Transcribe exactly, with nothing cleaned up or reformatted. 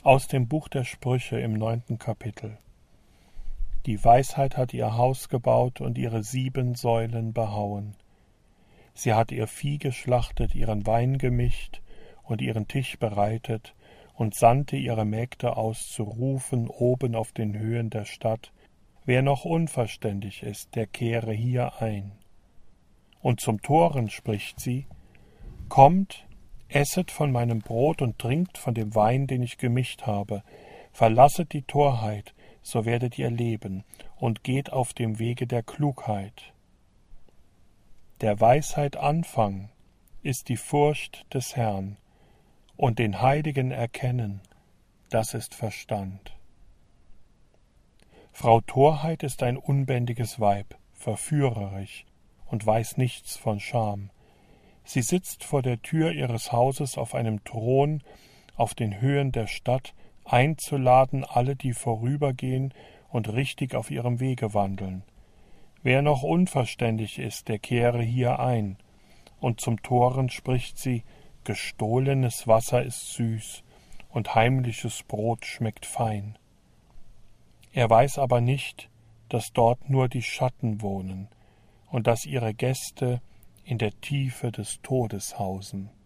Aus dem Buch der Sprüche im neunten Kapitel. Die Weisheit hat ihr Haus gebaut und ihre sieben Säulen behauen. Sie hat ihr Vieh geschlachtet, ihren Wein gemischt und ihren Tisch bereitet und sandte ihre Mägde aus zu rufen oben auf den Höhen der Stadt: Wer noch unverständig ist, der kehre hier ein. Und zum Toren spricht sie: Kommt, esset von meinem Brot und trinkt von dem Wein, den ich gemischt habe. Verlasset die Torheit, so werdet ihr leben, und geht auf dem Wege der Klugheit. Der Weisheit Anfang ist die Furcht des Herrn, und den Heiligen erkennen, das ist Verstand. Frau Torheit ist ein unbändiges Weib, verführerisch, und weiß nichts von Scham. Sie sitzt vor der Tür ihres Hauses auf einem Thron auf den Höhen der Stadt, einzuladen alle, die vorübergehen und richtig auf ihrem Wege wandeln. Wer noch unverständig ist, der kehre hier ein. Und zum Toren spricht sie: Gestohlenes Wasser ist süß, und heimliches Brot schmeckt fein. Er weiß aber nicht, dass dort nur die Schatten wohnen und dass ihre Gäste in der Tiefe des Todes hausen.